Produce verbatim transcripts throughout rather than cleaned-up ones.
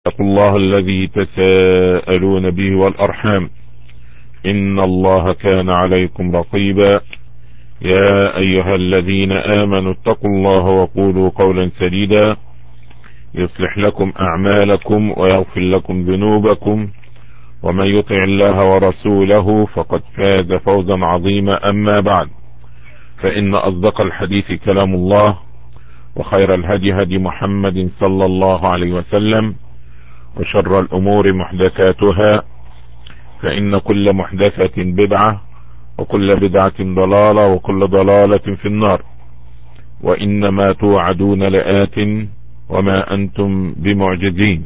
اتقوا الله الذي تساءلون به والأرحام إن الله كان عليكم رقيبا. يا أيها الذين آمنوا اتقوا الله وقولوا قولا سديدا يصلح لكم أعمالكم ويغفر لكم ذنوبكم، ومن يطع الله ورسوله فقد فاز فوزا عظيما. أما بعد، فإن أصدق الحديث كلام الله، وخير الهدي هدي محمد صلى الله عليه وسلم، وشر الأمور محدثاتها، فإن كل محدثة بدعة، وكل بدعة ضلالة، وكل ضلالة في النار. وإنما توعدون لآت وما أنتم بمعجزين.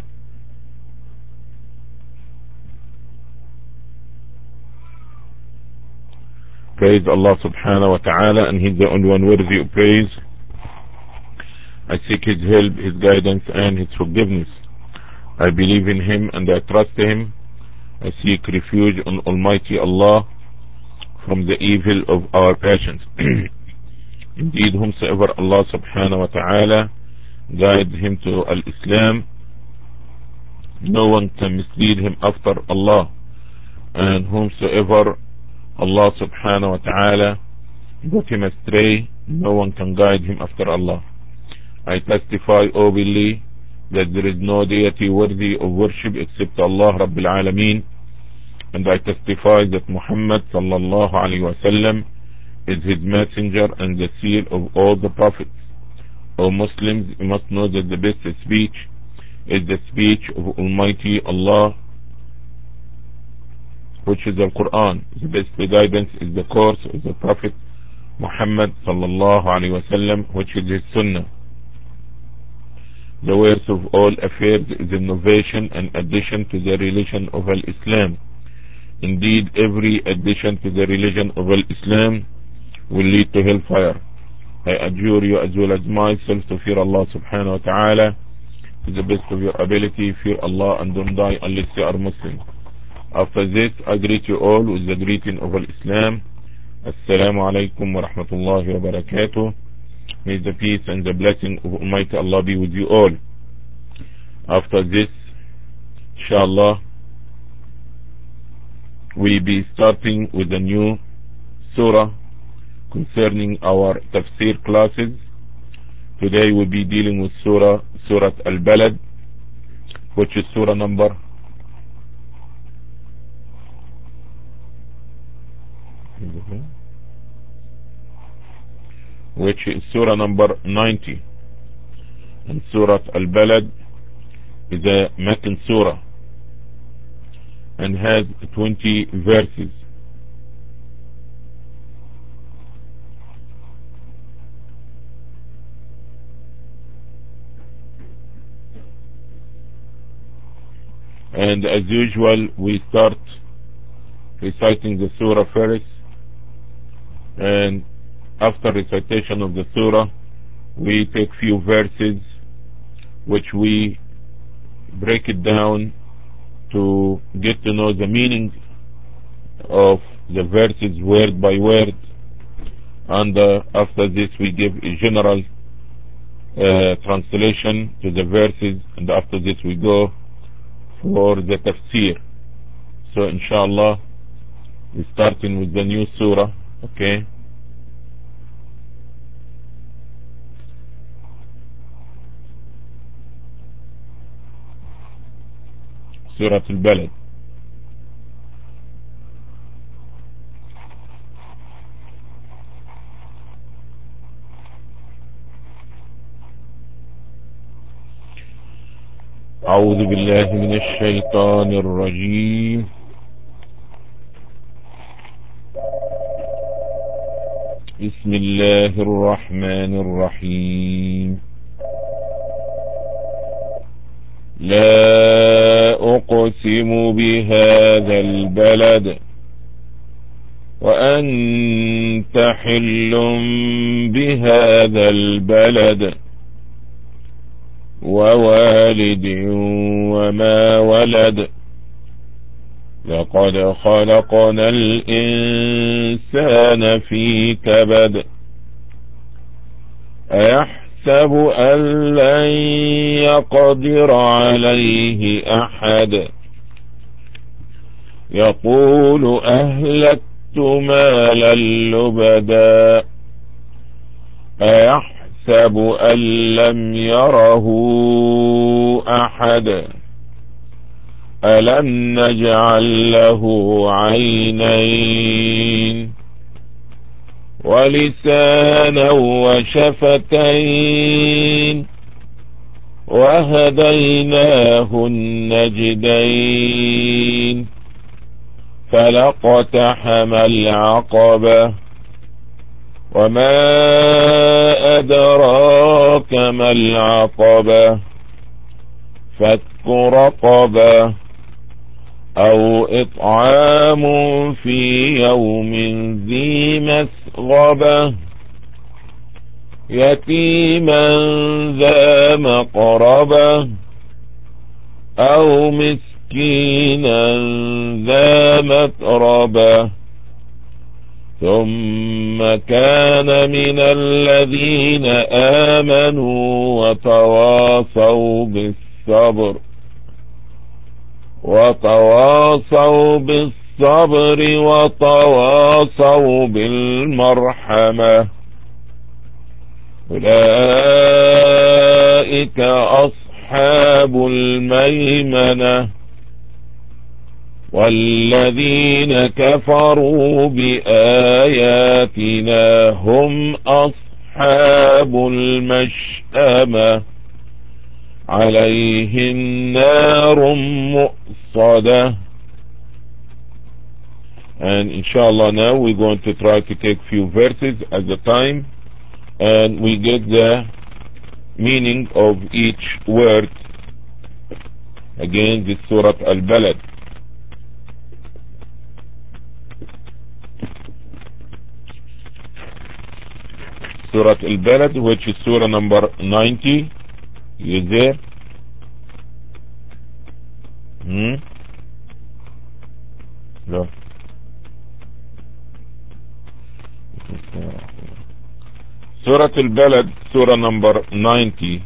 Praise Allah subhanahu wa ta'ala, and He's the only one worthy of praise. I seek His help, His guidance, and His forgiveness. I believe in Him and I trust Him. I seek refuge on Almighty Allah from the evil of our passions. Indeed, whomsoever Allah subhanahu wa ta'ala guide him to al-Islam, no one can mislead him after Allah. And whomsoever Allah subhanahu wa ta'ala got him astray, no one can guide him after Allah. I testify, O believe, that there is no deity worthy of worship except Allah Rabbil Alameen, and I testify that Muhammad sallallahu alayhi wa sallam is his messenger and the seal of all the prophets. O Muslims, you must know that the best speech is the speech of Almighty Allah, which is the Quran. The best guidance is the course of the Prophet Muhammad sallallahu alayhi wa sallam, which is his Sunnah. The worst of all affairs is innovation and addition to the religion of Al-Islam. Indeed, every addition to the religion of Al-Islam will lead to hellfire. I adjure you as well as myself to fear Allah subhanahu wa ta'ala to the best of your ability. Fear Allah and don't die unless you are Muslim. After this, I greet you all with the greeting of Al-Islam. Assalamu alaikum wa rahmatullahi wa barakatuh. May the peace and the blessing of Almighty Allah be with you all. After this, inshallah, we'll be starting with a new surah concerning our tafsir classes. Today we'll be dealing with surah, surah Al-Balad, which is surah number which is surah number ninety. And surah Al-Balad is a Meccan surah and has twenty verses. And as usual, we start reciting the surah first, and after recitation of the surah, we take few verses which we break it down to get to know the meaning of the verses word by word. And uh, after this we give a general uh, translation to the verses, and after this we go for the tafsir. So inshallah, we're starting with the new surah. Okay, Surah Al-Balad. أعوذ بالله من الشيطان الرجيم. بسم الله الرحمن الرحيم. لا أقسم بهذا البلد وأنت حل بهذا البلد ووالد وما ولد لقد خلقنا الإنسان في كبد أيحسب أيحسب أن لن يقدر عليه أحد يقول أهلكت مالا لبدا أيحسب أن لم يره أحد ألم نجعل له عينين ولسانا وشفتين وهديناه النجدين فلاقتحم العقبة وما أدراك ما العقبة فك رقبة أو إطعام في يوم ذي مسغبة يتيما ذا مقربة أو مسكينا ذا متربة ثم كان من الذين آمنوا وتواصوا بالصبر وتواصوا بالصبر وتواصوا بالمرحمة أولئك أصحاب الميمنة والذين كفروا بآياتنا هم أصحاب المشأمة عليهم نار مؤصدة. And inshallah now we're going to try to take few verses at a time and we get the meaning of each word. Again, this Surah Al-Balad. Surah Al-Balad, which is Surah number ninety. You there? Hmm? No. Surah Al-Balad, Surah number ninety.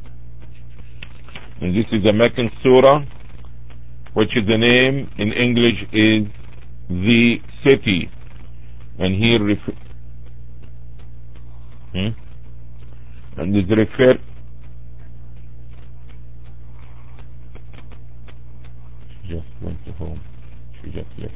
And this is a Meccan Surah, which is the name in English is The City. And here refer hmm? and is referred just went to home. She just left.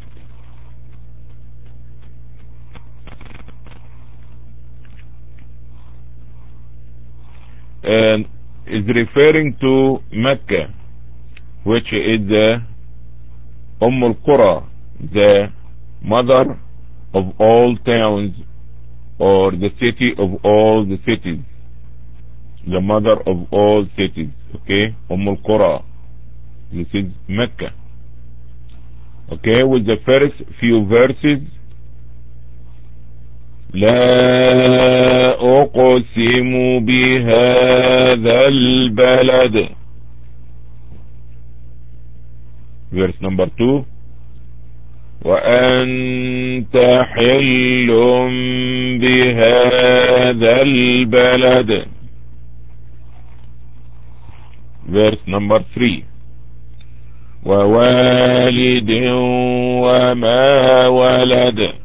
And is referring to Mecca, which is the Umm al-Qura, the mother of all towns, or the city of all the cities, the mother of all cities. Okay, Umm al-Qura. This is Mecca. Okay, with the first few verses, لا أقسم بهذا البلد. Verse number two, وأنت حل بهذا البلد. Verse number three, ووالد وما ولد.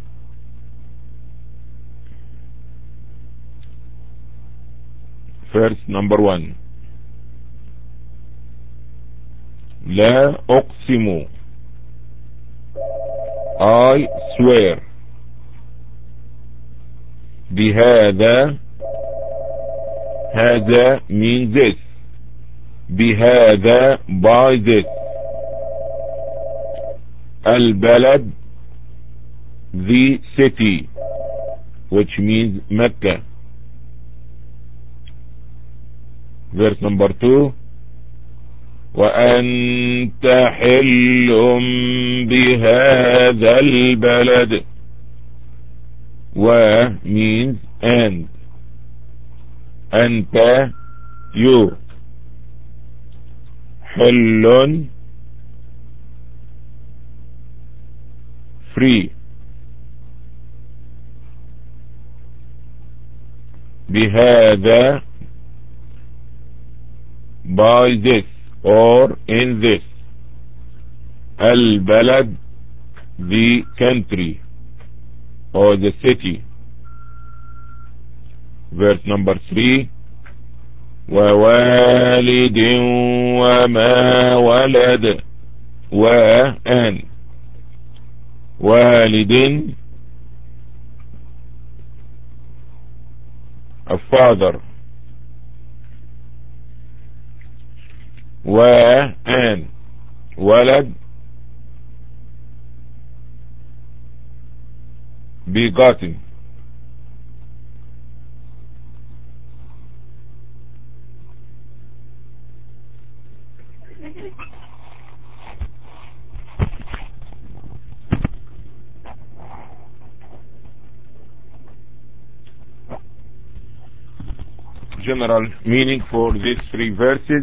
Verse number one, لا أقسم, I swear, بهذا, هذا means this, بهذا by this, البلد the city, which means Mecca. Verse number two, وأنت حل بهذا البلد. و means and, أنت you, حل free, بهذا by this or in this. البلد, the country or the city. Verse number three. ووالد وما ولد. و and والد, a father. و and ولد, begotten. General meaning for these three verses.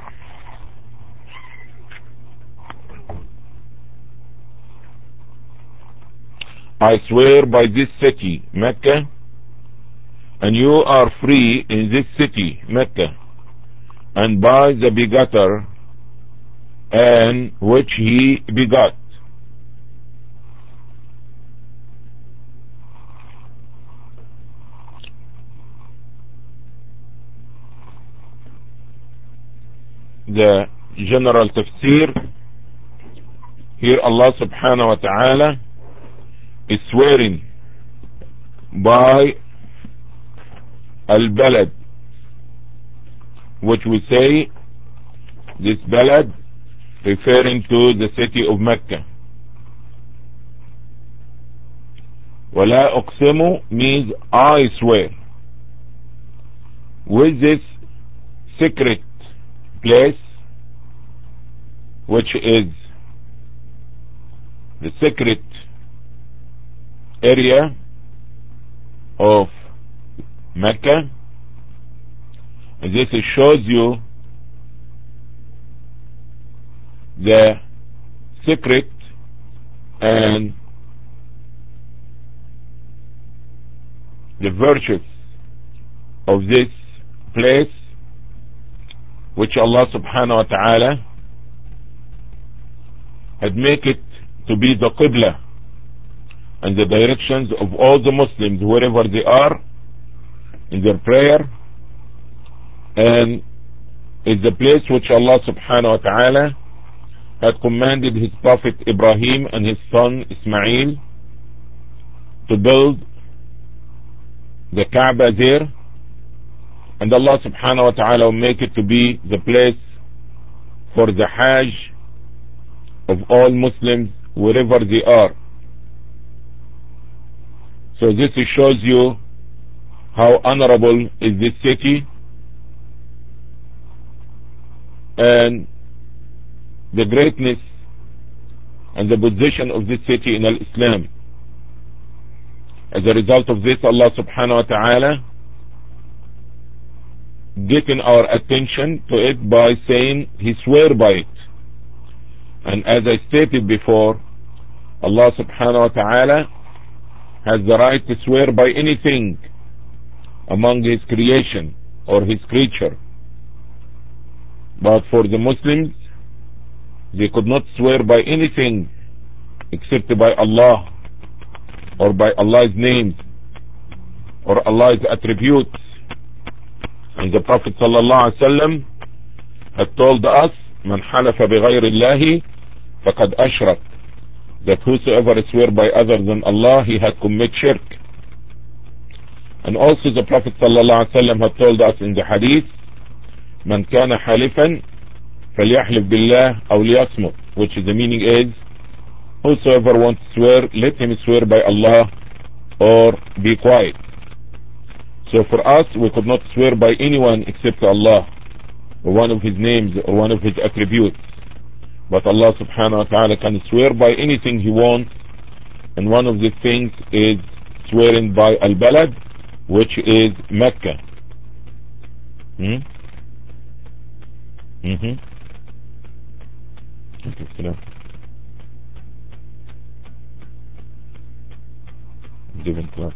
I swear by this city, Mecca, and you are free in this city, Mecca, and by the begotter, and which he begot. The general tafsir, here Allah subhanahu wa ta'ala is swearing by al-balad, which we say this balad referring to the city of Mecca. وَلَا أُقْسِمُ means I swear with this secret place, which is the secret area of Mecca. And this shows you the secret and the virtues of this place, which Allah subhanahu wa ta'ala had made it to be the Qibla and the directions of all the Muslims wherever they are in their prayer, and is the place which Allah subhanahu wa ta'ala had commanded his Prophet Ibrahim and his son Ismail to build the Kaaba there, and Allah subhanahu wa ta'ala will make it to be the place for the Hajj of all Muslims wherever they are. So this shows you how honorable is this city and the greatness and the position of this city in Islam. As a result of this, Allah subhanahu wa ta'ala getting our attention to it by saying he swear by it. And as I stated before, Allah subhanahu wa ta'ala has the right to swear by anything among his creation or his creature. But for the Muslims, they could not swear by anything except by Allah or by Allah's names or Allah's attributes. And the Prophet sallallahu alaihi wasallam had told us, "Man halafa bighayri Allahi faqad ashrak," that whosoever swear by other than Allah, he had committed shirk. And also the Prophet sallallahu alaihi wasallam had told us in the hadith, "Man kana halifan falyahlif billah aw liyasmut," which is the meaning is, whosoever wants to swear, let him swear by Allah or be quiet. So for us, we could not swear by anyone except Allah, or one of his names, or one of his attributes. But Allah subhanahu wa ta'ala can swear by anything he wants, and one of these things is swearing by Al-Balad, which is Mecca. Hmm? Mm-hmm. Okay, Given class.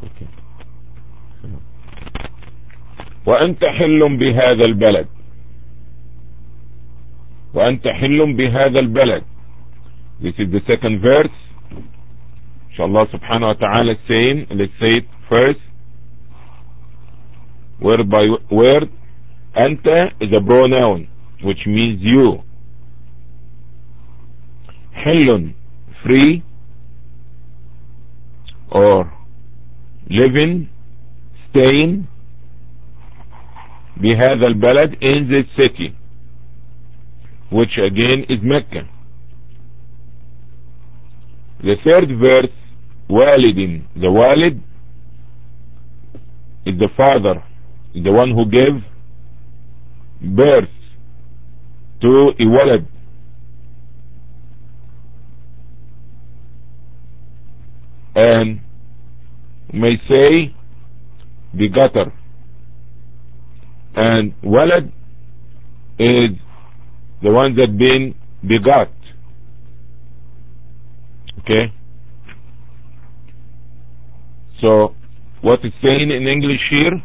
وأنت حل بهذا البلد، وأنت حل بهذا البلد. This is the second verse. Inshallah subhanahu wa ta'ala saying, let's say it first, word by word. Anta is a pronoun which means you. Hillun, free or living, staying, بهذا البلد, in this city, which again is Mecca. The third verse, walidin, the walid is the father, is the one who gave birth to a walad. And may say begotter. And walad is the one that been begot. Okay? So, what it's saying in English here,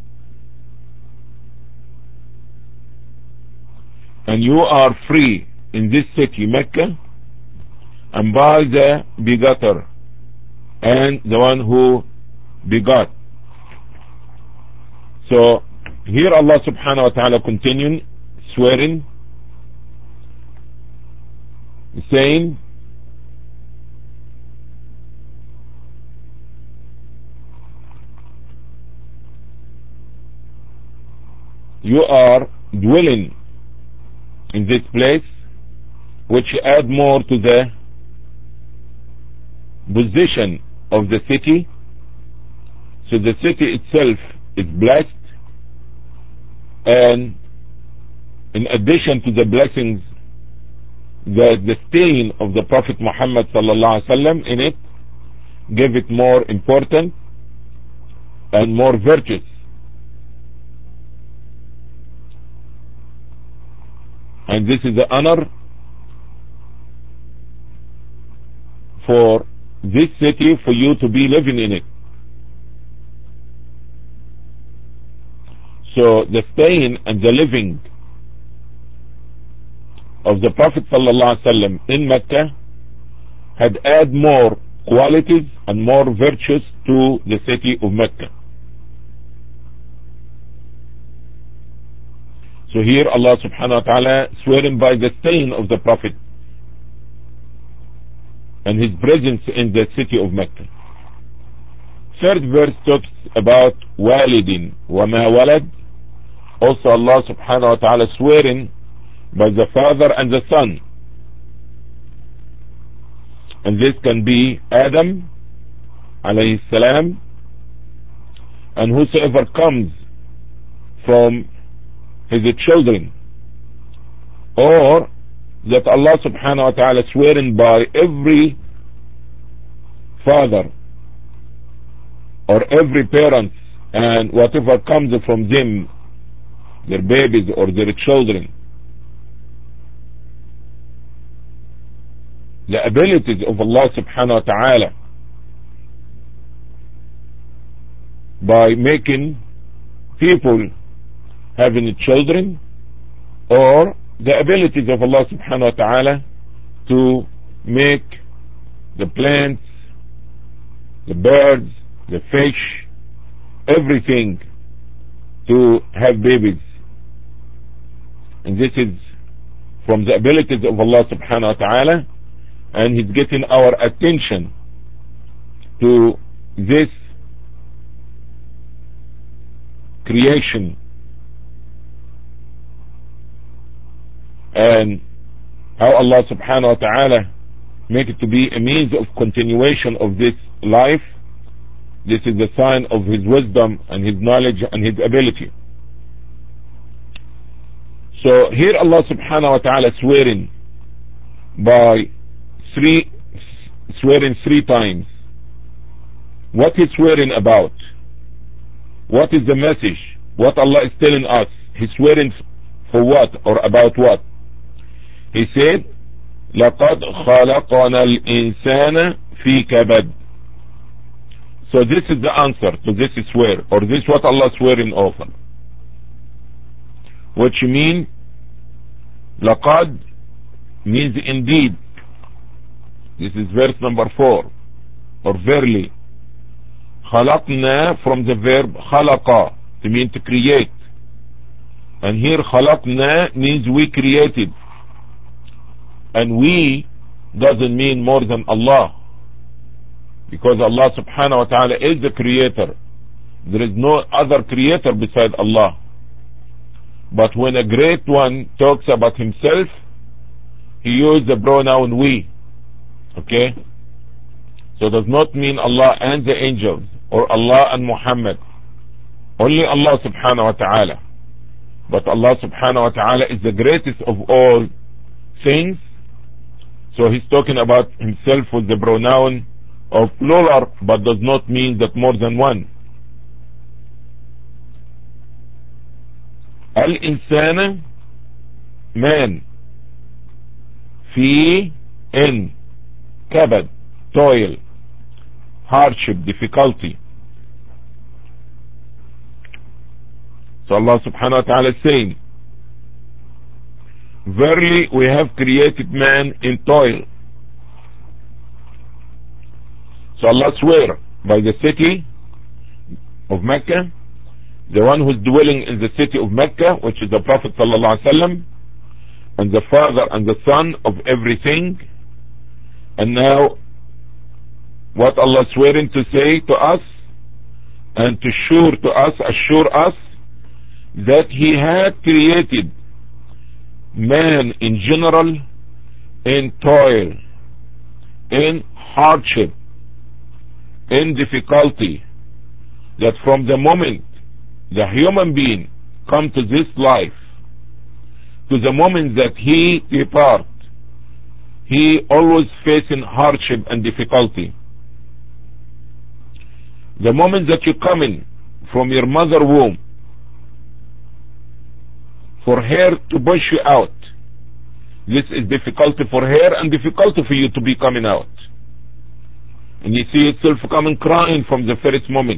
and you are free in this city, Mecca, and by the begotter, and the one who begot. So, here Allah subhanahu wa ta'ala continuing swearing, saying, you are dwelling in this place, which add more to the position of the city. So the city itself is blessed, and in addition to the blessings, the, the staying of the Prophet Muhammad sallallahu alaihi wasallam in it gave it more important and more virtuous. And this is the honor for this city, for you to be living in it. So the staying and the living of the Prophet ﷺ in Mecca had add more qualities and more virtues to the city of Mecca. So here Allah subhanahu wa ta'ala swearing by the staying of the Prophet and his presence in the city of Mecca. Third verse talks about walidin wa ma walad. Also Allah subhanahu wa ta'ala swearing by the father and the son. And this can be Adam alayhi salam, and whosoever comes from his children, or that Allah subhanahu wa ta'ala swearing by every father or every parent and whatever comes from them, their babies or their children, the abilities of Allah subhanahu wa ta'ala by making people having children, or the abilities of Allah subhanahu wa ta'ala to make the plants, the birds, the fish, everything to have babies. And this is from the abilities of Allah subhanahu wa ta'ala, and He's getting our attention to this creation and how Allah subhanahu wa ta'ala make it to be a means of continuation of this life. This is the sign of His wisdom and His knowledge and His ability. So here Allah subhanahu wa ta'ala swearing by three, swearing three times. What He's swearing about? What is the message? What Allah is telling us? He's swearing for what or about what? He said, لَقَدْ خَلَقَنَا الْإِنسَانَ فِي كَبَدٍ. So this is the answer to this swear, or this is what Allah swearing over. Which mean, laqad means indeed. This is verse number four, or verily. Khalaqna from the verb khalaqa, to mean to create. And here khalaqna means we created. And we doesn't mean more than Allah. Because Allah subhanahu wa ta'ala is the creator. There is no other creator beside Allah. But when a great one talks about himself, he uses the pronoun we. Okay? So it does not mean Allah and the angels, or Allah and Muhammad. Only Allah subhanahu wa ta'ala. But Allah subhanahu wa ta'ala is the greatest of all things. So he's talking about himself with the pronoun of plural, but does not mean that more than one. Al-insana, man. Fi, in, kabad, toil, hardship, difficulty. So Allah subhanahu wa ta'ala is saying, verily we have created man in toil. So Allah swear by the city of Mecca, the one who is dwelling in the city of Mecca, which is the Prophet sallallahu alaihi wasallam, and the father and the son of everything. And now what Allah swearing to say to us and to sure to us, assure us that he had created man in general in toil, in hardship, in difficulty, that from the moment the human being come to this life to the moment that he depart, he always facing hardship and difficulty. The moment that you come in from your mother womb, for her to push you out, this is difficulty for her and difficulty for you to be coming out. And you see yourself coming crying from the first moment.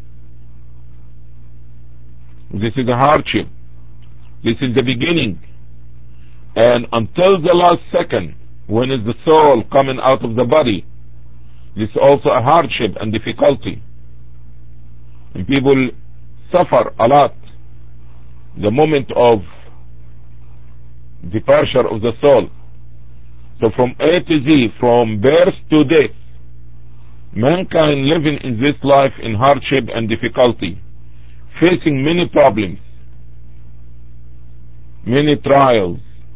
This is a hardship. This is the beginning. And until the last second, when is the soul coming out of the body, this is also a hardship and difficulty. And people suffer a lot. The moment of departure of the soul. So from A to Z, from birth to death, mankind living in this life in hardship and difficulty, facing many problems, many trials.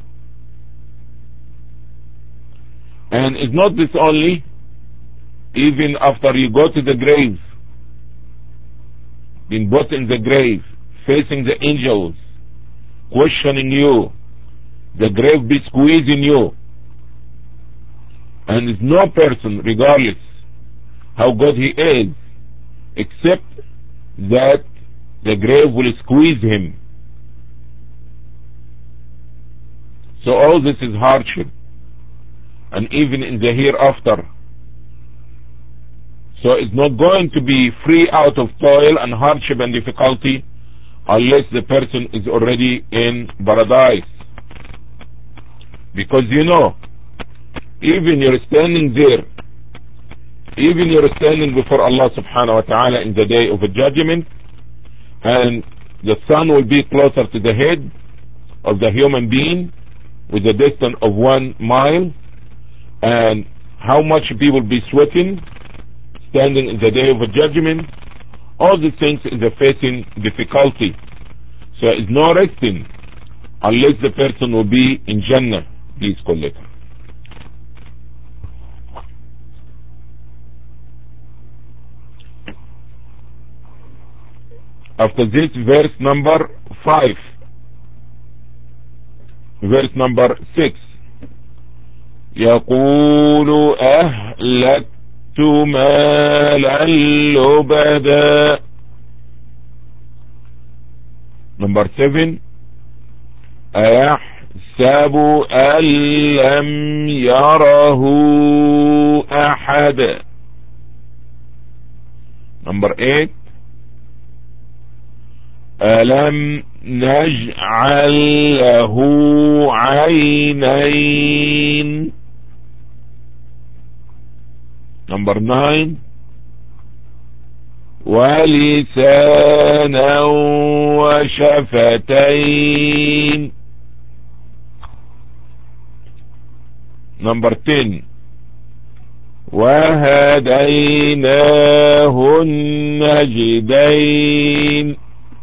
And it's not this only, even after you go to the grave, being put in the grave, facing the angels, questioning you, the grave be squeezing you, and there's no person, regardless how good he is, except that the grave will squeeze him. So all this is hardship, and even in the hereafter. So it's not going to be free out of toil and hardship and difficulty unless the person is already in paradise. Because you know, even you're standing there, even you're standing before Allah subhanahu wa ta'ala in the day of the judgment, and the sun will be closer to the head of the human being with a distance of one mile, and how much people will be sweating standing in the day of the judgment. All these things is a facing difficulty. So it's no resting unless the person will be in Jannah. Please call it. After this, verse number five, verse number six. يقول أهلكت مالا لبدا. Number seven. أيحسب أن لم يره أحد. Number eight. ألم نجعل له عينين. Number nine. ولسانا وشفتين. Number ten. وهديناه النجدين.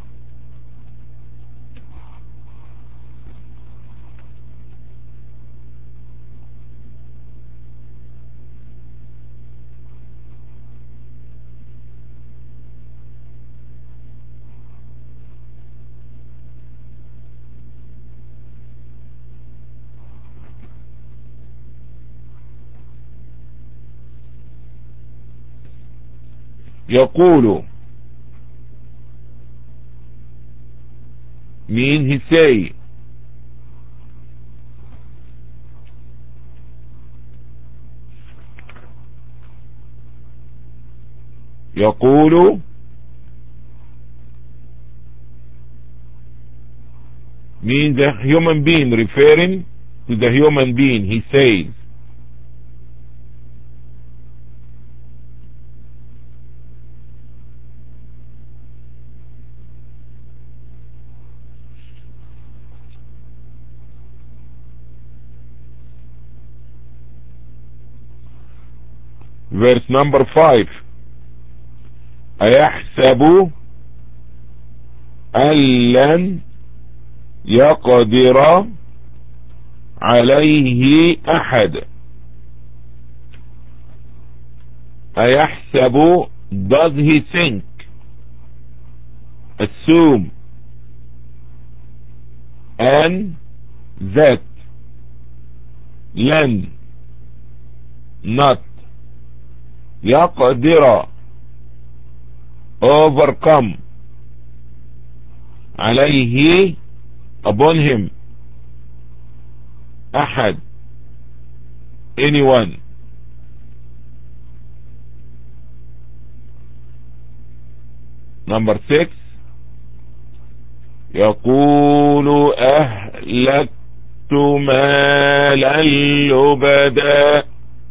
يقول mean he say. يقول means the human being, referring to the human being. He says. Verse number five. أيحسب أن لن يقدر عليه أحد. أيحسب, does he think, assume, and that, لن, not, يقدر, overcome, عليه, upon him, أحد, anyone. Number six. يقول أهلكت مالا لبدا.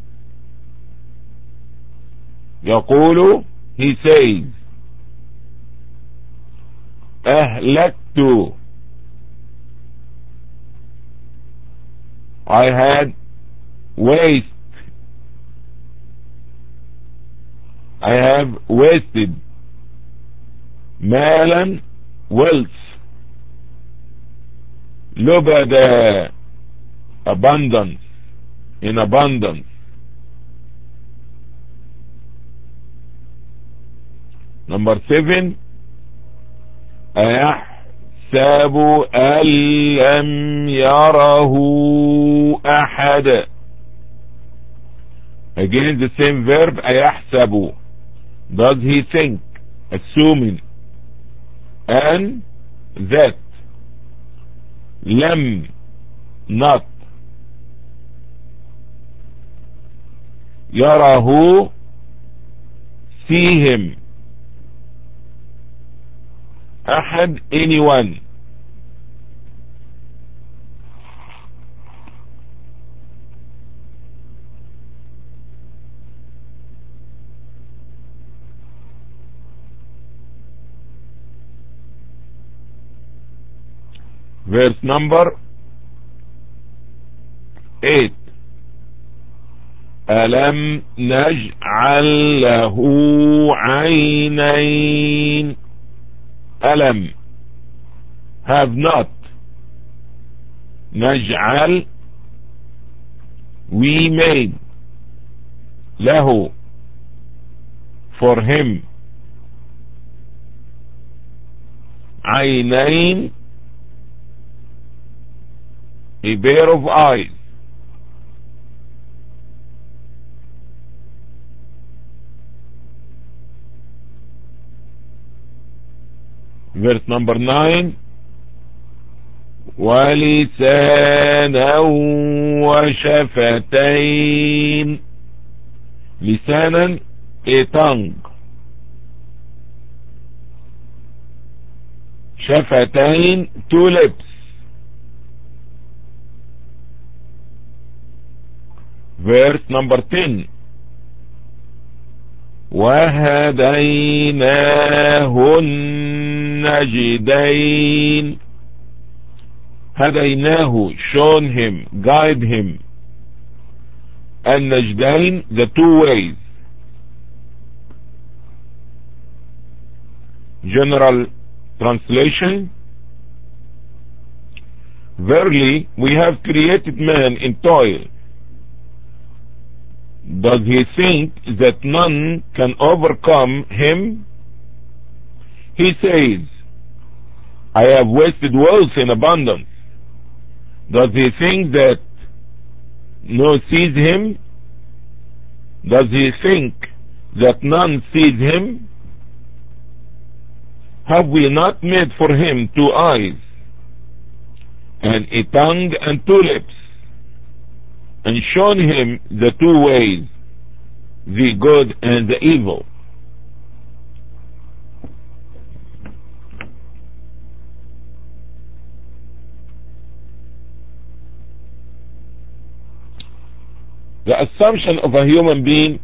يقول, he says, أهلكت, I had waste, I have wasted, مالا, wealth, لبدا, abundance, in abundance. Number seven. أيحسب أن لم يره أحد. Again the same verb, أيحسب, does he think, assuming, and that, لم, not, يره, see him, أحد, anyone. Verse number eight. ألم نجعل له عينين. ألم, have not, نجعل, we made, له, for him, عينين, a pair of eyes. Verse number nine. ولسانا وشفتين. لسانا, a tongue, شفتين, two lips. Verse number ten. وهديناه النجدين. هديناه, shown him, guide him. النجدين, the two ways. General translation: verily we have created man in toil. Does he think that none can overcome him? He says, I have wasted wealth in abundance. Does he think that no sees him? Does he think that none sees him? Have we not made for him two eyes, and a tongue and two lips, and shown him the two ways, the good and the evil? The assumption of a human being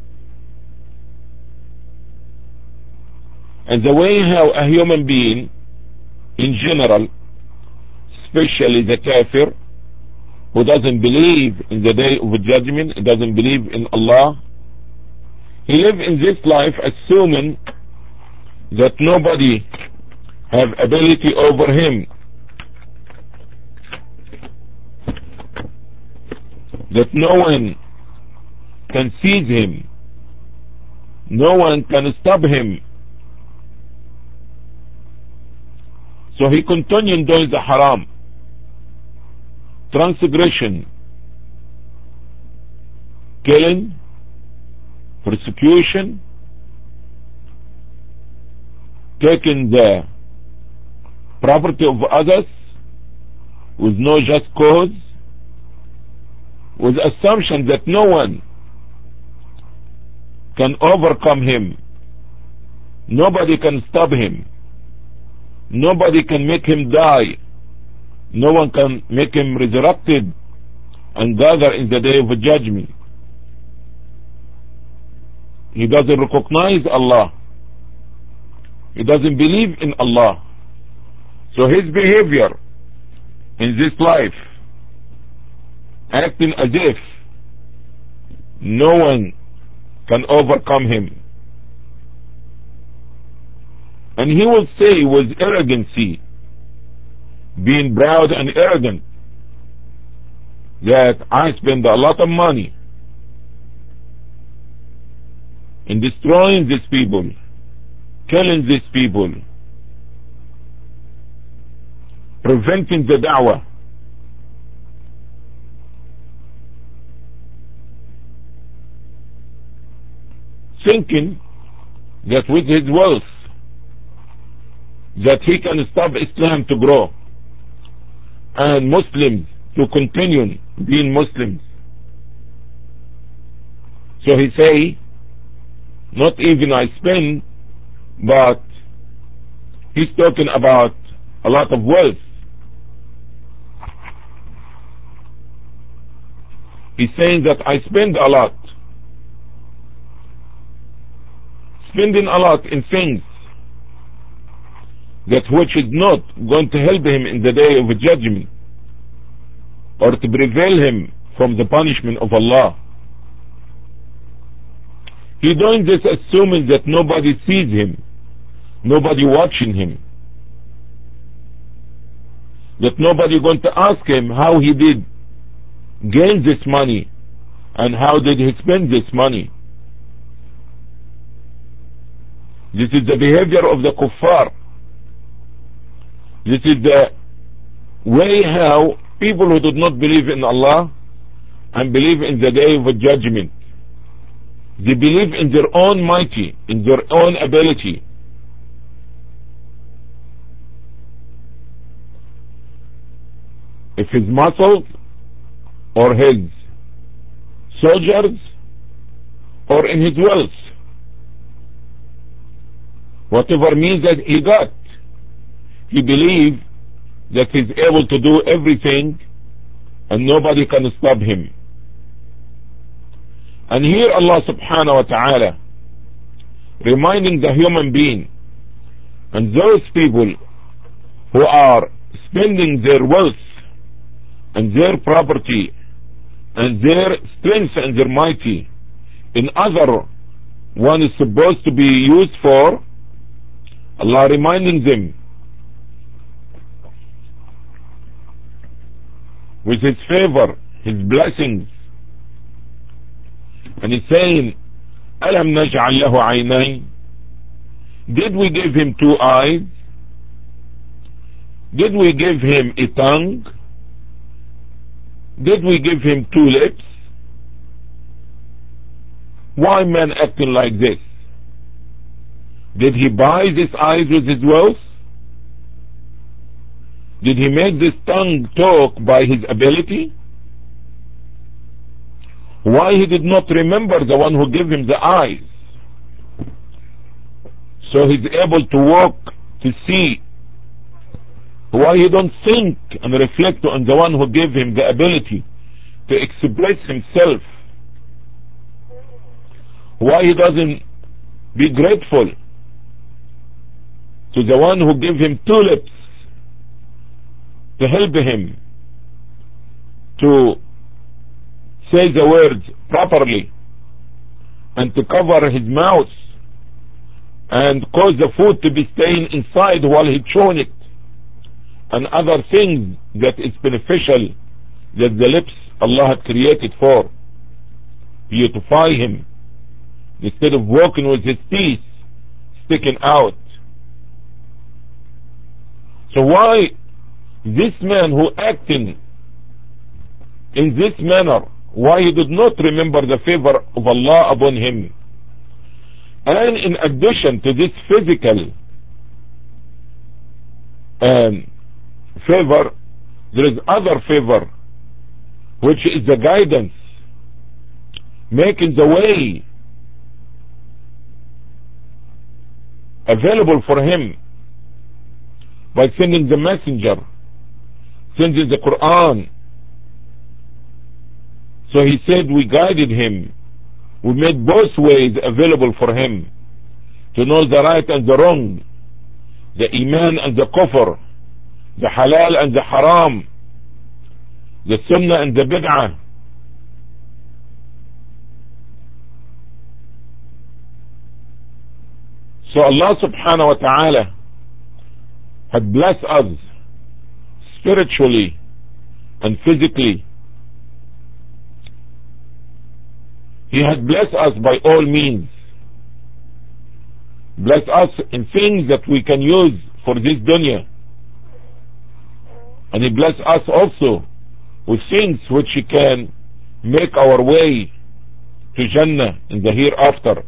and the way how a human being in general, especially the kafir, who doesn't believe in the day of judgment, doesn't believe in Allah, he lives in this life assuming that nobody have ability over him, that no one can seize him, no one can stop him. So he continued doing the haram, transgression, killing, persecution, taking the property of others with no just cause, with assumption that no one can overcome him, nobody can stop him, nobody can make him die, no one can make him resurrected and gather in the day of judgment. He doesn't recognize Allah, he doesn't believe in Allah. So his behavior in this life, acting as if no one can overcome him, and he will say with arrogancy, being proud and arrogant, that I spend a lot of money in destroying these people, killing these people, preventing the da'wah, thinking that with his wealth that he can stop Islam to grow and Muslims to continue being Muslims. So he say, not even I spend, but he's talking about a lot of wealth. He's saying that I spend a lot, spending a lot in things that which is not going to help him in the day of judgment or to prevail him from the punishment of Allah. He doing this assuming that nobody sees him, nobody watching him, that nobody going to ask him how he did gain this money and how did he spend this money. This is the behavior of the kuffar. This is the way how people who do not believe in Allah and believe in the day of judgment, they believe in their own mighty, in their own ability. If his muscles or his soldiers or in his wealth, whatever means that he got, he believes that he's able to do everything and nobody can stop him. And here Allah subhanahu wa ta'ala reminding the human being and those people who are spending their wealth and their property and their strength and their mighty in other one is supposed to be used for, Allah reminding them with His favor, His blessings, and He's saying, Alam naj'al lahu aynayn? Did we give him two eyes? Did we give him a tongue? Did we give him two lips? Why man acting like this? Did he buy these eyes with his wealth? Did he make this tongue talk by his ability? Why he did not remember the one who gave him the eyes? So he's able to walk, to see. Why he don't think and reflect on the one who gave him the ability to express himself? Why he doesn't be grateful to the one who gave him two lips to help him to say the words properly and to cover his mouth and cause the food to be staying inside while he chewing it, and other things that is beneficial that the lips Allah had created for, beautify him instead of walking with his teeth sticking out. So why this man who acting in this manner, why he did not remember the favor of Allah upon him? And in addition to this physical um, favor, there is other favor, which is the guidance, making the way available for him by sending the messenger, sending the Quran. So he said we guided him. We made both ways available for him to know the right and the wrong, the iman and the kufr, the halal and the haram, the sunnah and the bid'ah. So Allah subhanahu wa ta'ala had blessed us spiritually and physically. He had blessed us by all means. Bless us in things that we can use for this dunya. And He bless us also with things which He can make our way to Jannah in the hereafter.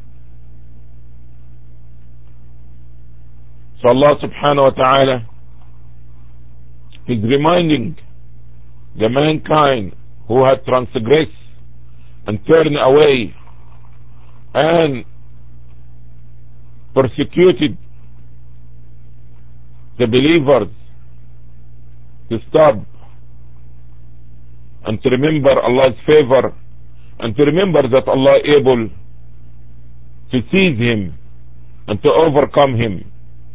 So Allah subhanahu wa ta'ala is reminding the mankind who had transgressed and turned away and persecuted the believers to stop and to remember Allah's favor and to remember that Allah is able to seize him and to overcome him.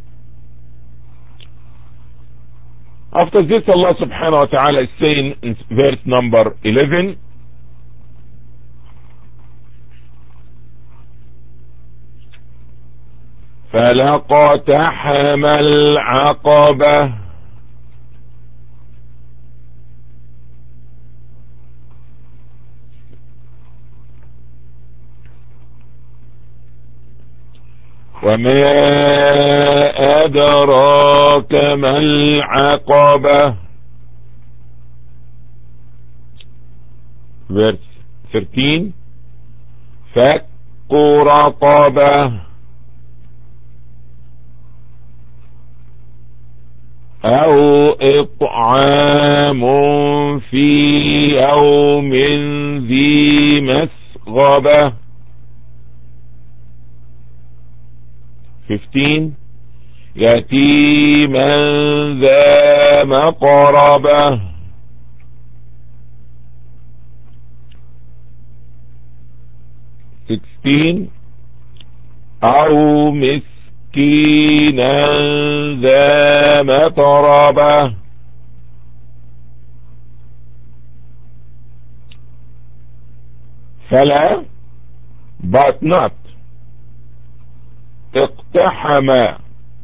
After this, Allah subhanahu wa ta'ala is saying in verse number eleven, فَلَقَتَحَمَ الْعَقَبَةِ وَمَا أَدْرَاكَ مَا الْعَقَبَةِ. Verse thirteen, فَكُّ رَقَبَةٍ أو إطعام في يوم ذي مسغبة. fifteen, يتيما ذا مقربة. sixteen أو مسكينا ذا متربة. فلا but not اقتحم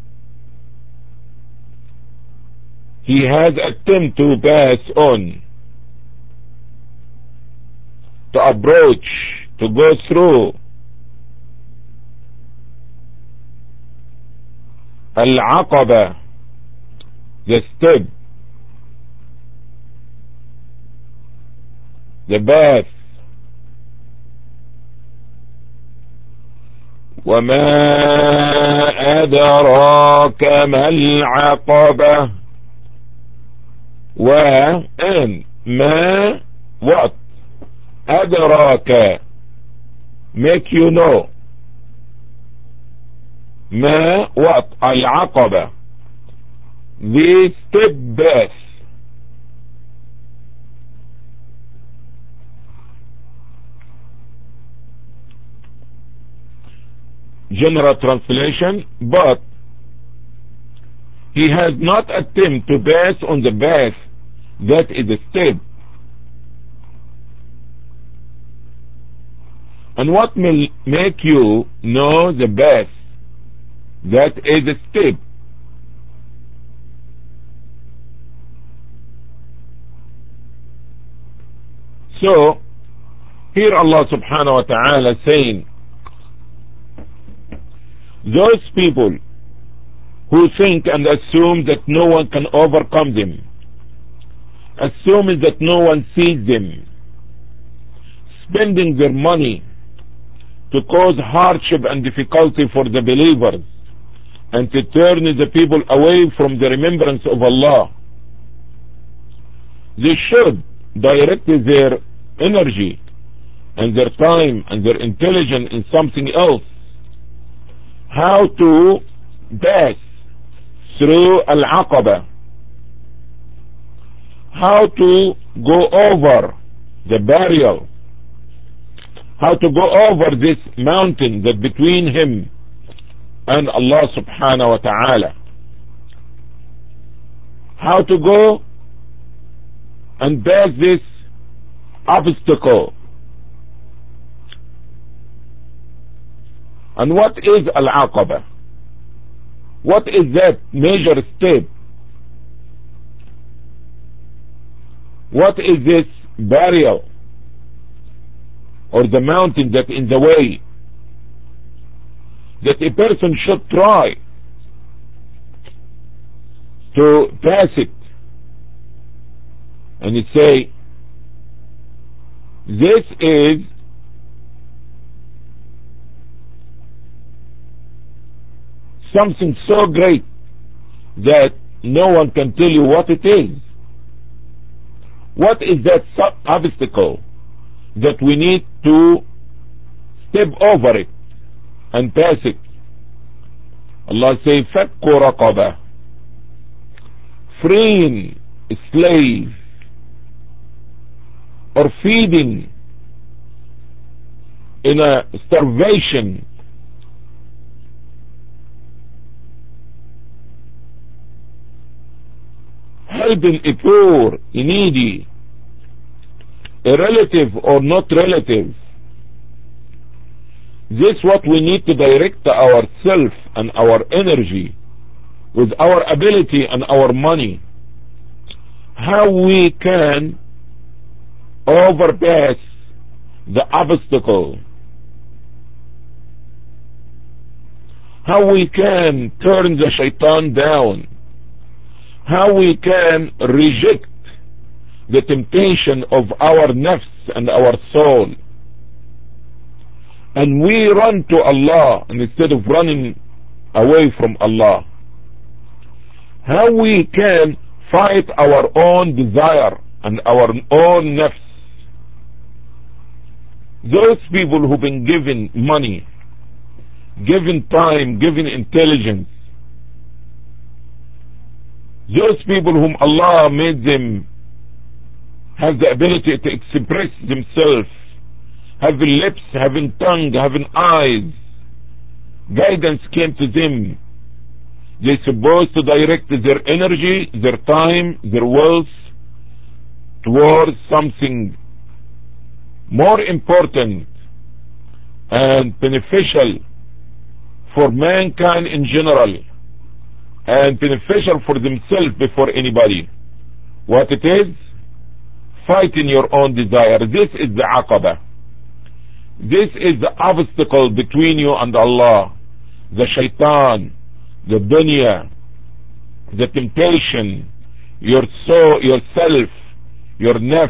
he has attempt to pass on, to approach, to go through. العقبة the step, the path. وما أدراك ما العقبة. و and ما what أدراك make you know. ما what العقبة the step path. General translation, but he has not attempted to pass on the path that is a step. And what will make you know the path that is a step? So here Allah subhanahu wa ta'ala saying, those people who think and assume that no one can overcome them, assuming that no one sees them, spending their money to cause hardship and difficulty for the believers and to turn the people away from the remembrance of Allah, they should direct their energy and their time and their intelligence in something else. How to pass through Al-Aqaba, how to go over the barrier, how to go over this mountain that between him and Allah subhanahu wa ta'ala, how to go and pass this obstacle. And what is Al-Aqaba? What is that major step? What is this barrier or the mountain that in the way that a person should try to pass it? And you say, this is something so great that no one can tell you what it is. What is that obstacle that we need to step over it and pass it? Allah says, فَكُّ رَقَبَةٍ, freeing a slave or feeding in a starvation, helping a poor, a needy, a relative or not relative. This is what we need to direct ourselves and our energy with our ability and our money. How we can overpass the obstacle. How we can turn the shaitan down. How we can reject the temptation of our nafs and our soul, and we run to Allah instead of running away from Allah. How we can fight our own desire and our own nafs. Those people who've been given money, given time, given intelligence, those people whom Allah made them have the ability to express themselves, having lips, having tongue, having eyes, guidance came to them. They're supposed to direct their energy, their time, their wealth towards something more important and beneficial for mankind in general, and beneficial for themselves before anybody. What it is? Fighting your own desire. This is the aqaba. This is the obstacle between you and Allah. The shaitan, the dunya, the temptation, your soul, yourself, your nafs,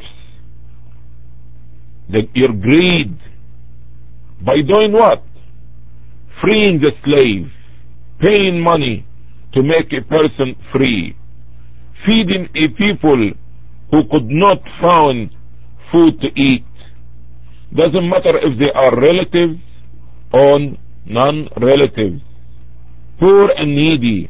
the, your greed. By doing what? Freeing the slave, paying money to make a person free, feeding a people who could not find food to eat. Doesn't matter if they are relatives or non-relatives, poor and needy,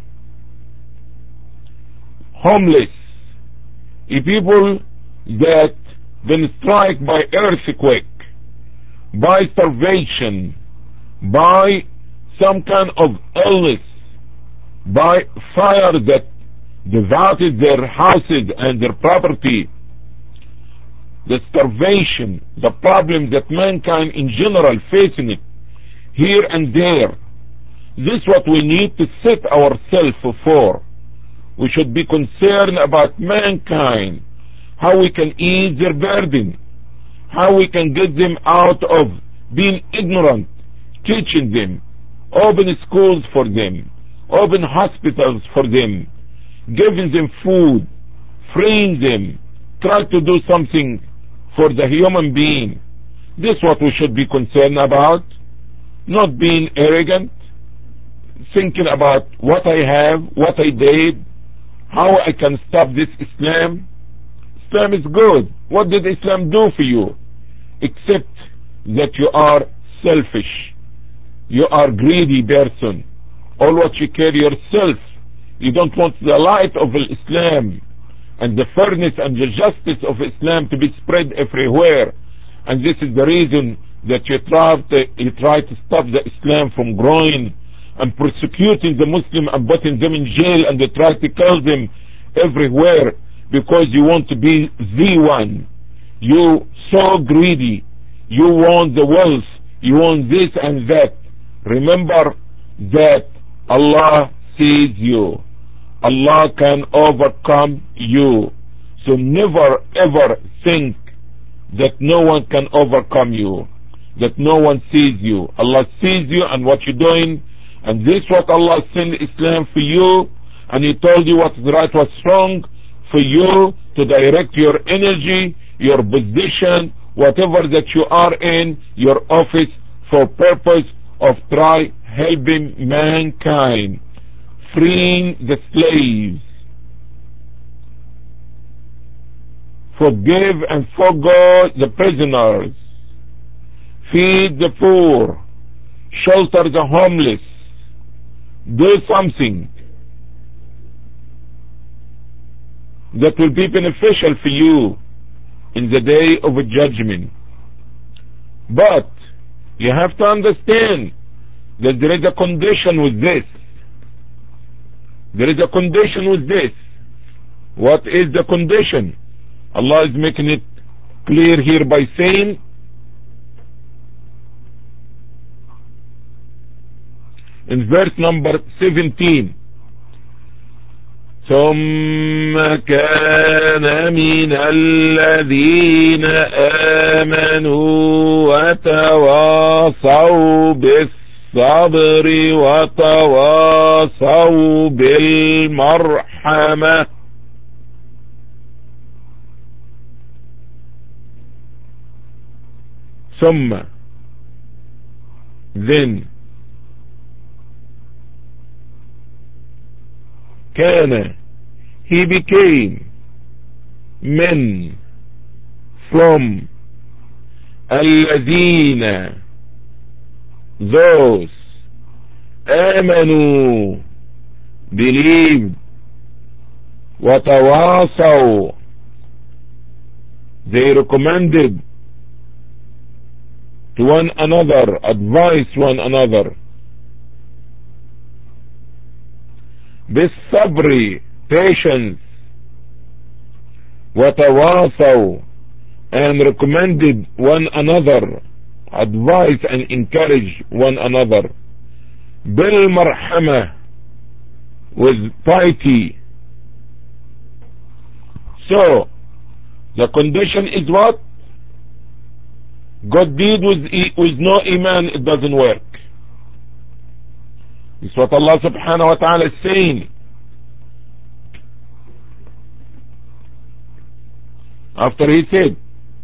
homeless, a people that been struck by earthquake, by starvation, by some kind of illness, by fire that devoured their houses and their property, the starvation, the problem that mankind in general facing it here and there. This is what we need to set ourselves for. We should be concerned about mankind, how we can ease their burden, how we can get them out of being ignorant, teaching them, open schools for them, open hospitals for them, giving them food, freeing them, try to do something for the human being. This is what we should be concerned about, not being arrogant, thinking about what I have, what I did, how I can stop this Islam. Islam is good. What did Islam do for you? Except that you are selfish. You are greedy person. All what you care yourself. You don't want the light of Islam and the fairness and the justice of Islam to be spread everywhere. And this is the reason that you try to, you try to stop the Islam from growing and persecuting the Muslim and putting them in jail, and they try to kill them everywhere because you want to be the one. You so greedy. You want the wealth. You want this and that. Remember that Allah sees you. Allah can overcome you. So never ever think that no one can overcome you, that no one sees you. Allah sees you and what you're doing, and this is what Allah sent Islam for you, and He told you what's right, what's wrong, for you to direct your energy, your position, whatever that you are in, your office, for purpose of try helping mankind, freeing the slaves, forgive and forgo the prisoners, feed the poor, shelter the homeless, do something that will be beneficial for you in the day of a judgment. But you have to understand that there is a condition with this. There is a condition with this. What is the condition? Allah is making it clear here by saying, in verse number seventeen, ثم كان من الذين آمنوا وتواصوا بالصبر وتواصوا بالمرحمة. ثم, then, كان, he became, من, from, الذين, those, آمنوا, believed, وتواصوا, they recommended to one another, advised one another. بالصبر, patience. وتواصوا, and recommended one another, advised and encouraged one another. بالمرحمة, with piety. So the condition is what? Good deed with, with no iman, it doesn't work. This is what Allah subhanahu wa ta'ala is saying. After he said,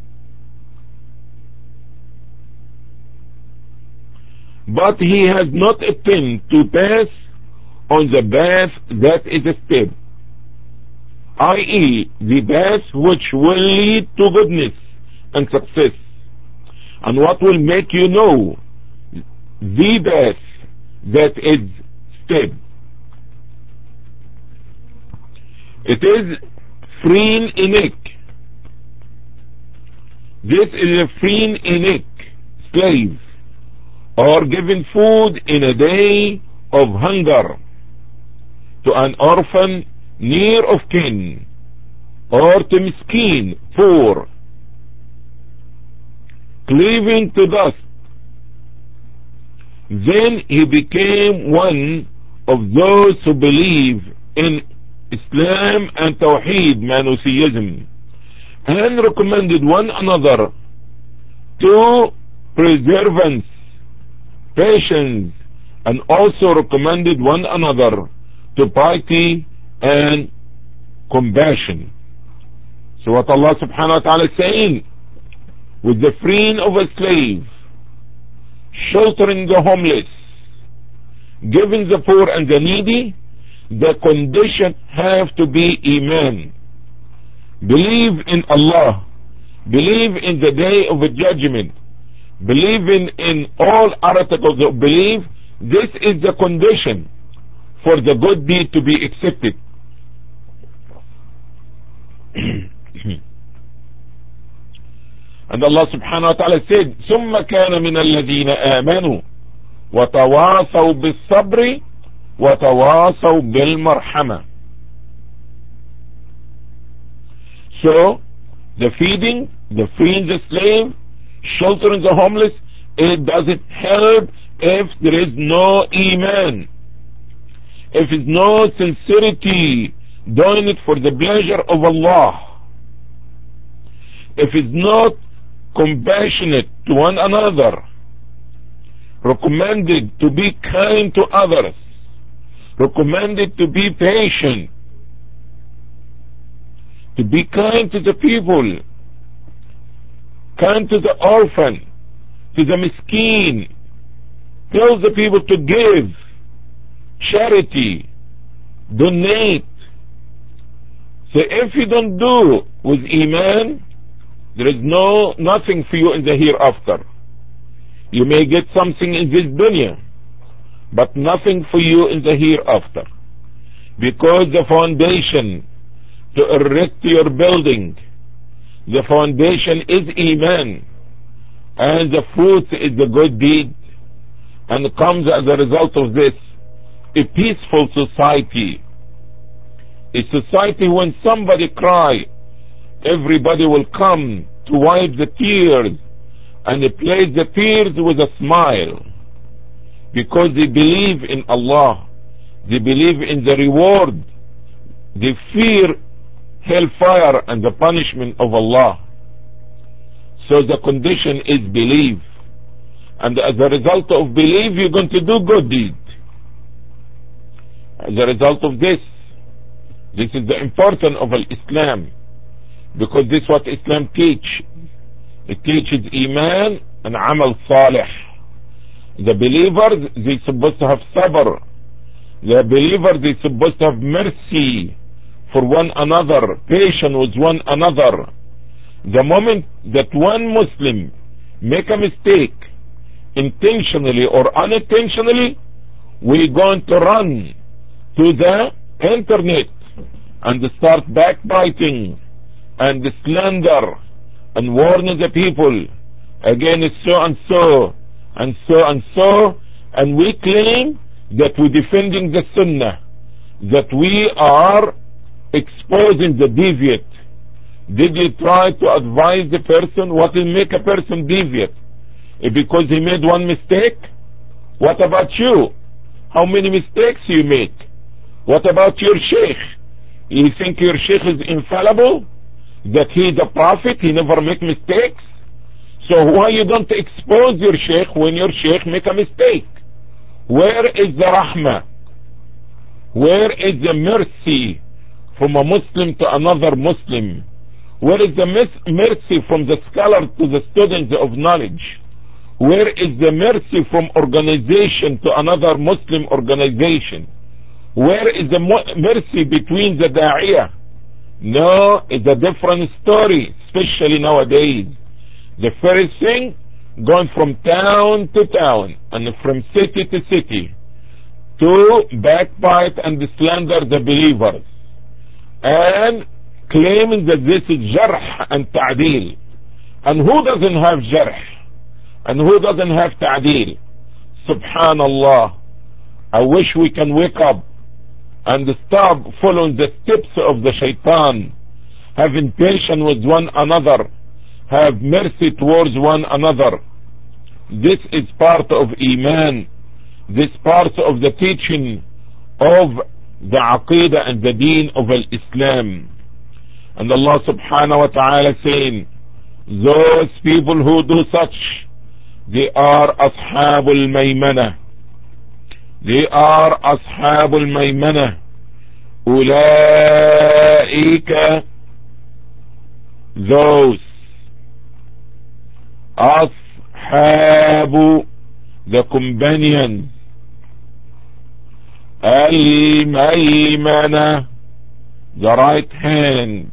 but he has not attempted to pass on the path that is a step, that is the path which will lead to goodness and success, and what will make you know the path that is step. It is freeing iniq. This is a freeing iniq, slave, or giving food in a day of hunger to an orphan near of kin, or to miskin, poor, cleaving to dust. Then he became one of those who believe in Islam and Tawheed, monotheism, and recommended one another to perseverance, patience, and also recommended one another to piety and compassion. So what Allah subhanahu wa ta'ala is saying, with the freeing of a slave, sheltering the homeless, giving the poor and the needy, the condition have to be iman. Believe in Allah, believe in the day of the judgment, believe in, in all articles of belief. This is the condition for the good deed to be accepted. And Allah subhanahu wa ta'ala said, ثم كان من الذين آمنوا وتواصوا بالصبر وتواصوا بالمرحمة. So the feeding, the freeing the slave, sheltering the homeless, it doesn't help if there is no iman, if there is no sincerity, doing it for the pleasure of Allah, if it's not compassionate to one another, recommended to be kind to others, recommended to be patient, to be kind to the people, kind to the orphan, to the miskin, tell the people to give, charity, donate. So if you don't do with iman, there is no nothing for you in the hereafter. You may get something in this dunya, but nothing for you in the hereafter, because the foundation to erect your building, the foundation is iman, and the fruit is the good deed, and it comes as a result of this a peaceful society, a society when somebody cry, everybody will come to wipe the tears and replace the tears with a smile, because they believe in Allah, they believe in the reward, they fear hellfire and the punishment of Allah. So the condition is belief, and as a result of belief you're going to do good deed. As a result of this, this is the importance of Islam, because this is what Islam teach. It teaches iman and amal salih. The believers, they're supposed to have sabr. The believers, they're supposed to have mercy for one another, patience with one another. The moment that one Muslim make a mistake, intentionally or unintentionally, we're going to run to the internet and start backbiting and slander and warn the people against so and so and so and so, and we claim that we're defending the Sunnah, that we are exposing the deviant. Did you try to advise the person what will make a person deviant? Because he made one mistake? What about you? How many mistakes you make? What about your sheikh? You think your sheikh is infallible? That he is a prophet, he never make mistakes? So why you don't expose your sheikh when your sheikh make a mistake? Where is the rahmah? Where is the mercy from a Muslim to another Muslim? Where is the mercy from the scholar to the students of knowledge? Where is the mercy from organization to another Muslim organization? Where is the mercy between the da'iyah? No, it's a different story, especially nowadays. The first thing, going from town to town and from city to city to backbite and slander the believers and claiming that this is jarh and ta'deel. And who doesn't have jarh? And who doesn't have ta'deel? Subhanallah. I wish we can wake up and stop following the steps of the shaitan, having patience with one another, have mercy towards one another. This is part of Iman. This part of the teaching of the Aqidah and the Deen of Islam. And Allah subhanahu wa ta'ala saying, those people who do such, they are Ashabul Maymanah. They are Ashabul Maymanah. Ulaika, those. Ashabu, the companions. Al-Maymanah, the right hand.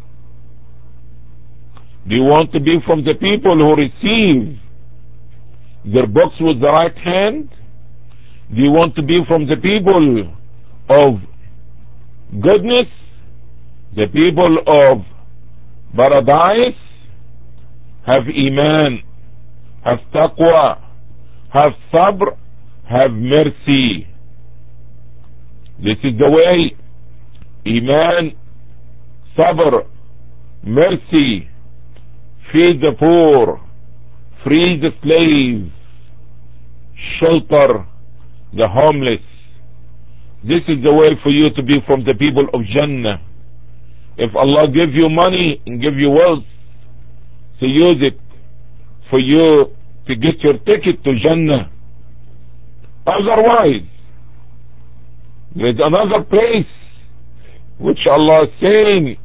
Do you want to be from the people who receive their books with the right hand? Do you want to be from the people of goodness, the people of paradise? Have Iman, have Taqwa, have Sabr, have mercy. This is the way. Iman, Sabr, mercy, feed the poor, free the slaves, shelter the homeless. This is the way for you to be from the people of Jannah. If Allah give you money and give you wealth, so use it for you to get your ticket to Jannah. Otherwise, there's another place which Allah is saying,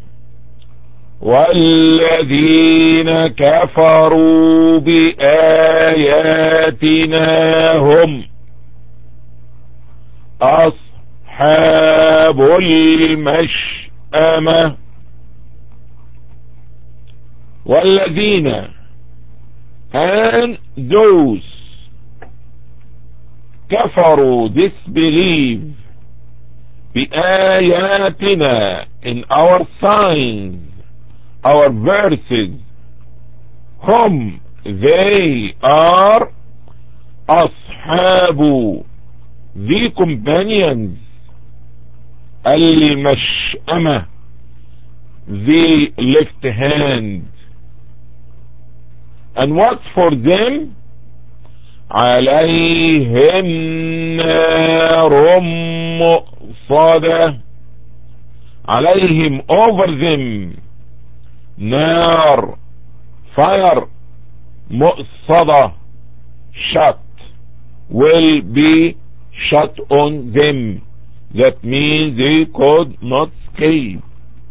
وَالَّذِينَ كَفَرُوا بِآيَاتِنَا هُمْ أصحاب المشأمة. والذين, and those, كفروا, disbelieve, بآياتنا, in our signs, our verses, هم, they are أصحاب, the companions, al-mash'amah, the left hand. And what's for them? عليهم نار مؤصدة. عليهم, over them, نار, fire, مؤصدة, shut, will be shut on them. That means they could not escape.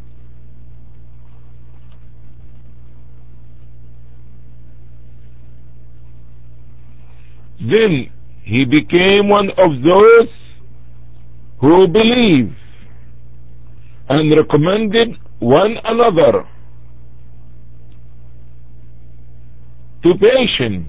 Then he became one of those who believe and recommended one another to patience,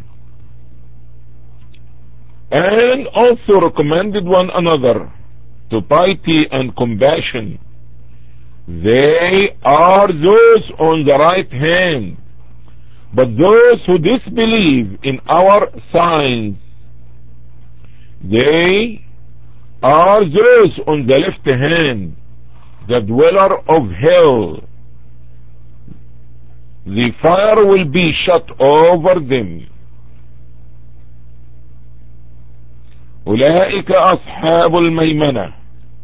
and also recommended one another to piety and compassion. They are those on the right hand, but those who disbelieve in our signs, they are those on the left hand, the dweller of hell. The fire will be shut over them. أولئك أصحاب الميمنة.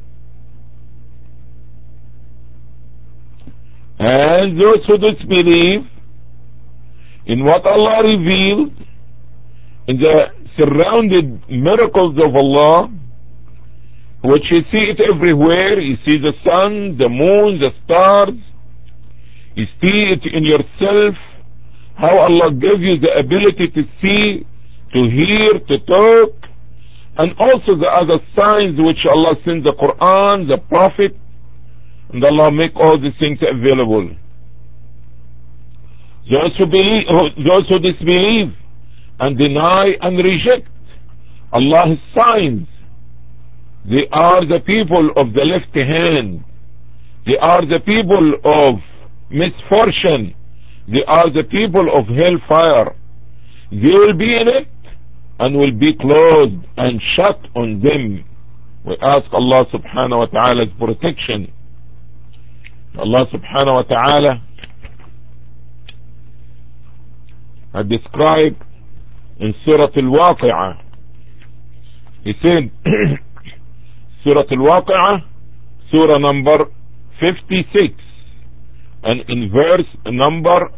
And those who disbelieve in what Allah revealed, in the surrounded miracles of Allah, which you see it everywhere. You see the sun, the moon, the stars. You see it in yourself, how Allah gave you the ability to see, to hear, to talk, and also the other signs which Allah sends, the Quran, the Prophet, and Allah make all these things available. Those who believe, those who disbelieve and deny and reject Allah's signs, they are the people of the left hand. They are the people of misfortune. They are the people of hellfire. They will be in it and will be closed and shut on them. We ask Allah subhanahu wa ta'ala's protection. Allah subhanahu wa ta'ala had described in Surah Al-Waqi'ah. He said, Surah Al-Waqi'ah, Surah number fifty-six, and in verse number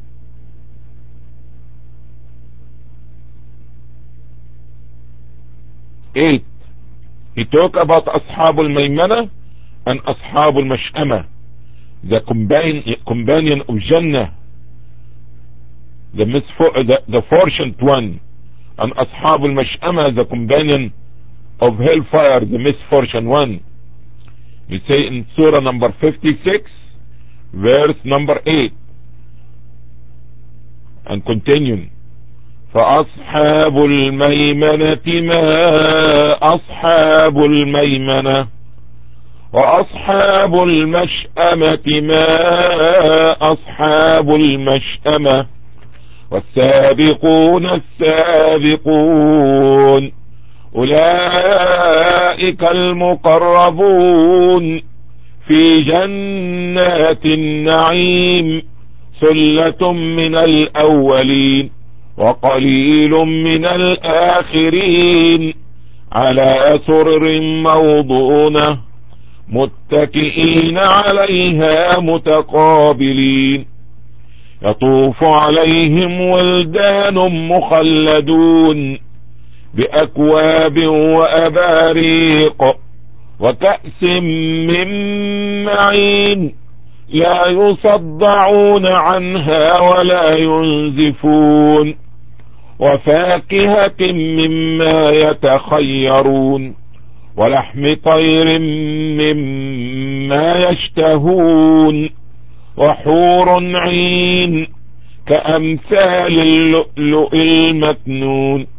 eight, he talk about Ashab al-Maymana and Ashab al-Mash'ama, the companion, companion of Jannah, the, misfor the, the fortunate one, and Ashab al-Mash'ama, the companion of hellfire, the misfortune one. We say in Surah number fifty-six, verse number eight, and continuing, فأصحاب الميمنة ما أصحاب الميمنة وأصحاب المشأمة ما أصحاب المشأمة والسابقون السابقون أولئك المقربون في جنات النعيم ثلة من الأولين وقليل من الآخرين على سرر موضونة متكئين عليها متقابلين يطوف عليهم ولدان مخلدون بأكواب وأباريق وكأس من معين لا يصدعون عنها ولا ينزفون وفاكهة مما يتخيرون ولحم طير مما يشتهون وحور عين كأمثال اللؤلؤ المكنون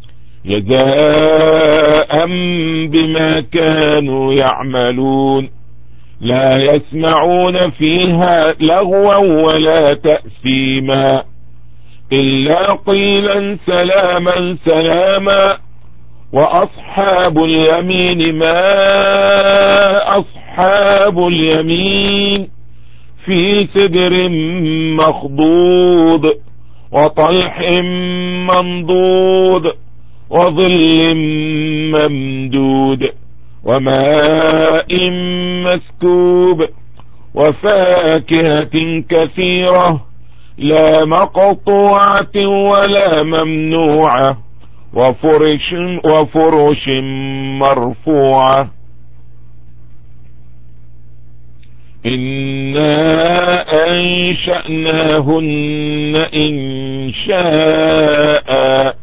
جزاء بما كانوا يعملون لا يسمعون فيها لغوا ولا تأثيما إلا قيلا سلاما سلاما وأصحاب اليمين ما أصحاب اليمين في سدر مخضود وطلح منضود وظل ممدود وماء مسكوب وفاكهة كثيرة لا مقطوعة ولا ممنوعة وفرش وفرش مرفوعة إنا أنشأناهن إنشاء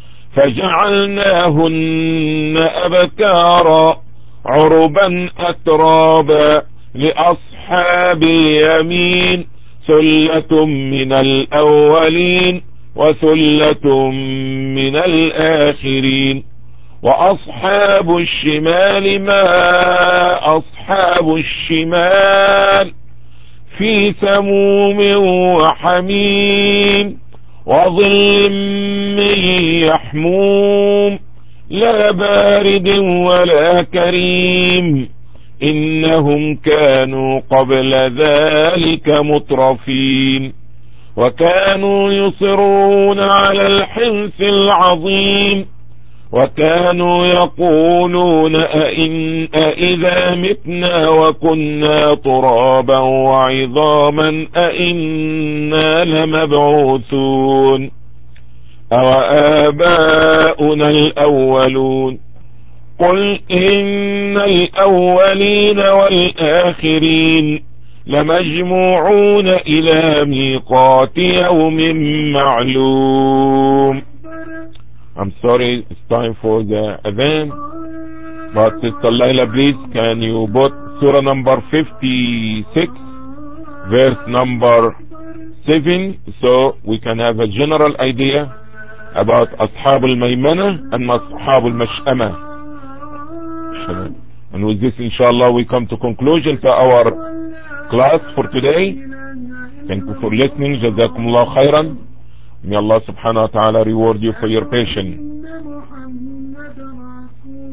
فجعلناهن أبكارا عربا أترابا لأصحاب اليمين ثلة من الأولين وثلة من الآخرين وأصحاب الشمال ما أصحاب الشمال في سموم وحميم وظل من يحموم لا بارد ولا كريم إنهم كانوا قبل ذلك مترفين وكانوا يصرون على الحنث العظيم وكانوا يقولون أئن أئذا متنا وكنا ترابا وعظاما أئنا لمبعوثون أو آباؤنا الأولون قل إن الأولين والآخرين لمجموعون إلى ميقات يوم معلوم. I'm sorry, it's time for the adhan. But Sister Laila, please, can you put Surah number fifty-six, verse number seven, so we can have a general idea about Ashab al-Maymana and Ashab al-Mash'ama. And with this, inshallah, we come to conclusion to our class for today. Thank you for listening. Jazakumullah khairan. May Allah subhanahu wa ta'ala reward you for your patience.